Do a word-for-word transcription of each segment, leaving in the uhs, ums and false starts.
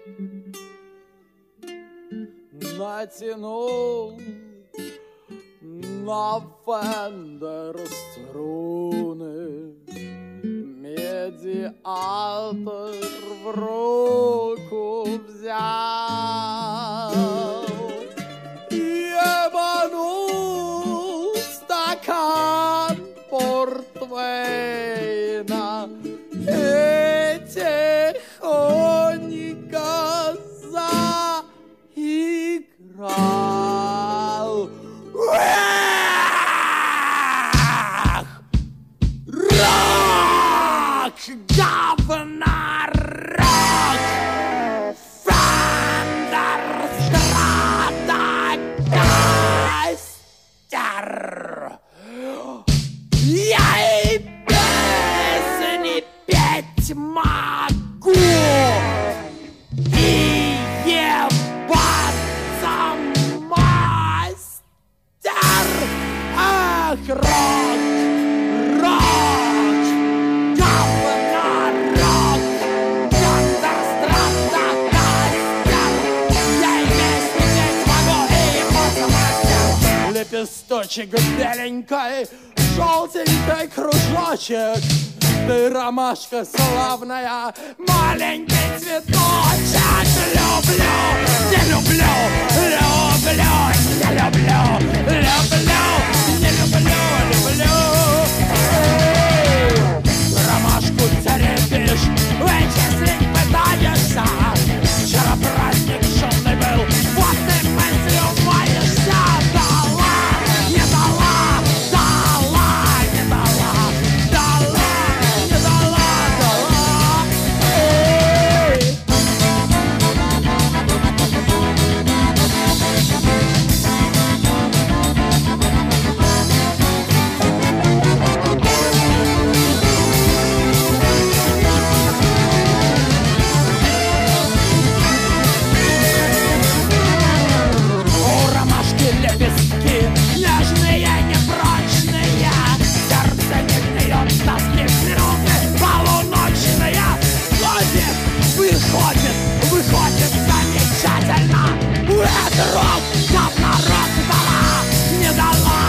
натянул на фендер струны, медиатор в руку взял, ебанул стакан портвейна и тихонько заиграл. Рок! Говнорок! Фендер Стратокастер! Я и песни петь могу, и ебаться мастер! Ах, рок! Рок! Говнорок! Фендер Стратокастер! Я и песни петь могу, и ебаться мастер! Лепесточек беленькой, желтенький кружочек, ты ромашка славная, маленький цветочек. Люблю, не люблю, люблю, не люблю, люблю, не люблю, люблю. Эй, ромашку теребишь, вычислить пытаешься. Вчера праздник шумный был, вот ты мыслью маешься. Дала, не дала, дала, не дала, дала, не дала, дала. Эй! У ромашки лепестки нежные, непрочные, сердце не гниет, тоски минуты полуночные. Ходит, выходит, выходит замечательно. Это рок, говнорок, дала, не дала.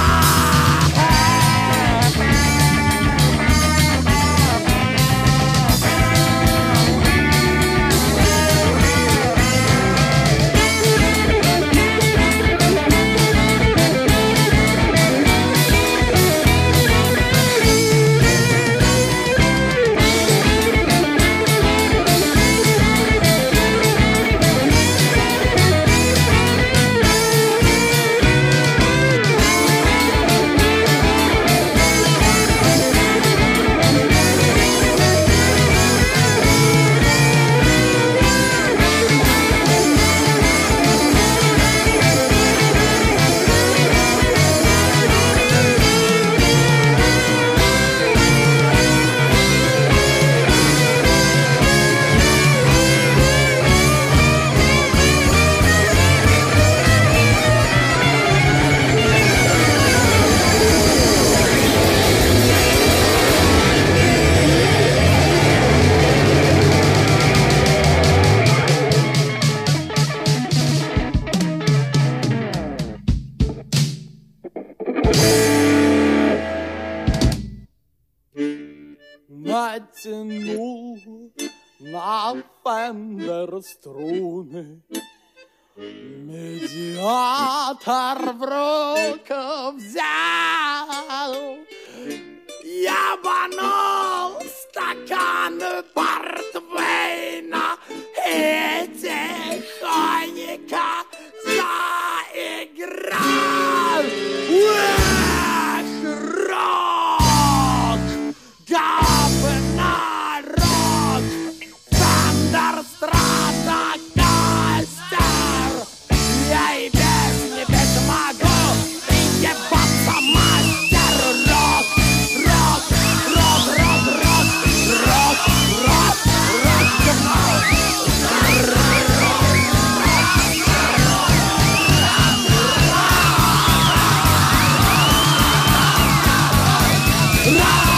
Натянул на фендер струны, медиатор в руку взял, ебанул стакан портвейна и тихонько заиграл. Эх, рок! Говнорок! Фендер Стратокастер! Я и песни петь могу, и ебаться мастер! Рок! Рок! Рок! Рок! Рок! Рок! Рок! Рок! Говнорок! Рок!